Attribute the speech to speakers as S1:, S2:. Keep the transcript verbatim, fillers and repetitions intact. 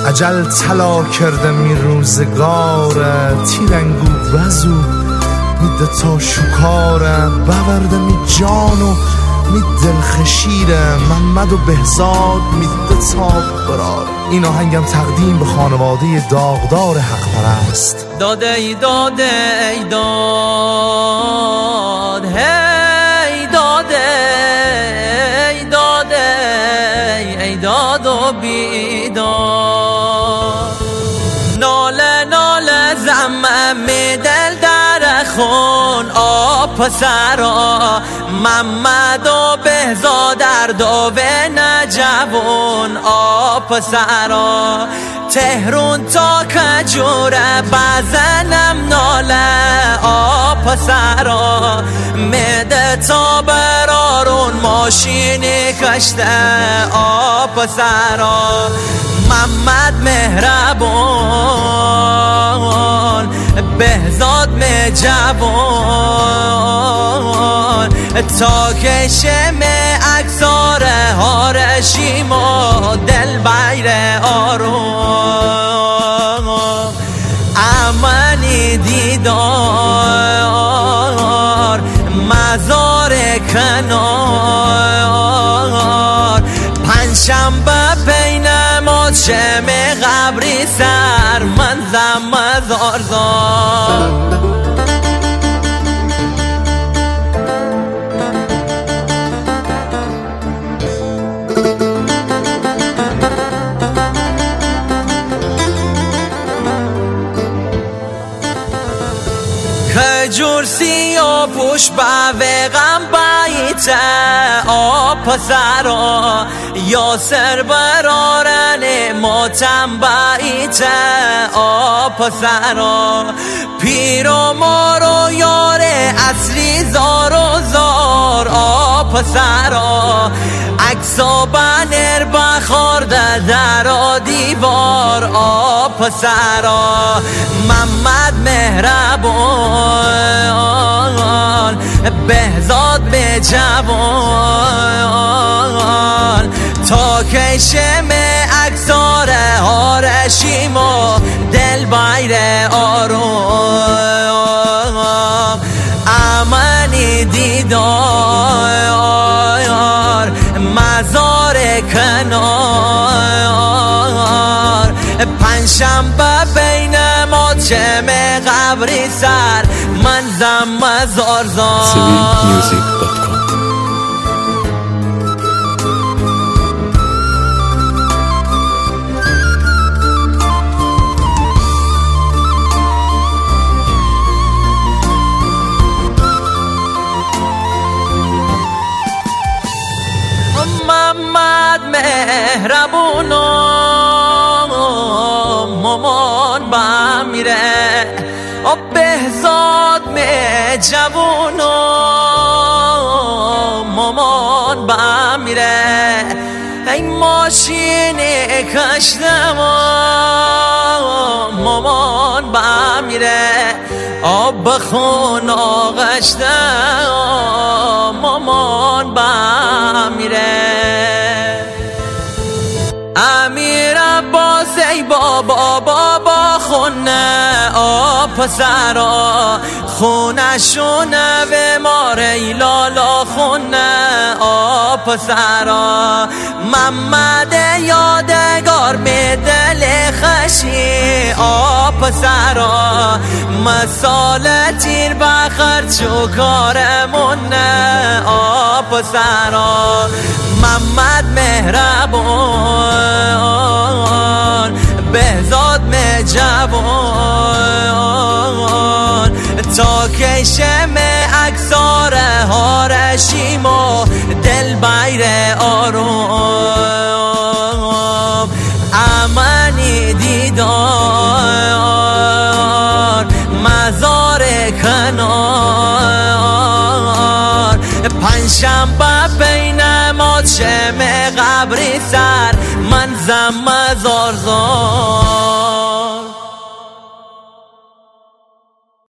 S1: عجل طلا کرده می روزگاره تیرنگو وزو میده تا شکاره بورده می جانو می دلخشیره محمد و بهزاد میده تا برار. این آهنگم تقدیم به خانواده داغدار حق پرست.
S2: داده ای داده ای داد هی داده ای داده ای داد و بیداد ناله ناله زمم دل در خون آب پسرا محمد و بهزاد در دوه نجوون آب پسرا تهرون تا کجوره بزنم ناله آب پسرا میده تا برارون ماشینی کشته آب پسرا محمد مهربان بهزاد می جوان تا کشم اکسار هارشیم و دل بیر آروم امنی دیدار مزار کنار پنجشنبه پی نماز شم قبری سر من زم زار زار کجور سیا پوش به غم بایته آب پسرا یاسر برارن ماتم بایته آب پسرا پیر و مار و یار اصلی زار و زار آب پسرا عکسا بنر بخورده در دیوار آب پسرا محمد مهربان بهزاد به جوان تا کشم اکسار هارشیم و دل بیر آروم امنی دیدار مزار کنار پنجشنبه بین ماتشم قبری سر من زم مزار زار
S3: سویل میوزیک دات کام.
S2: محمد مهربونو مامان با میره آب بهزاد می جوونو مامان با میره ای ماشین کشتم مامان با میره آب بخون آغشتم مامان با میره امیر عباس ای بابا بابا خونه آب پسرا خونه شونه و ماره لالا خونه آب پسرا محمد یادگار می دل خشی آب پسرا مسال تیر بخر چو کارمونه آب پسرا محمد مهربان بهزاد می جوان تا کشم اکسار هارشیم و دل بیر آروم امنی دیدار مزار کنار پنجشنبه بین ماتشم قبری سر من زم زار زار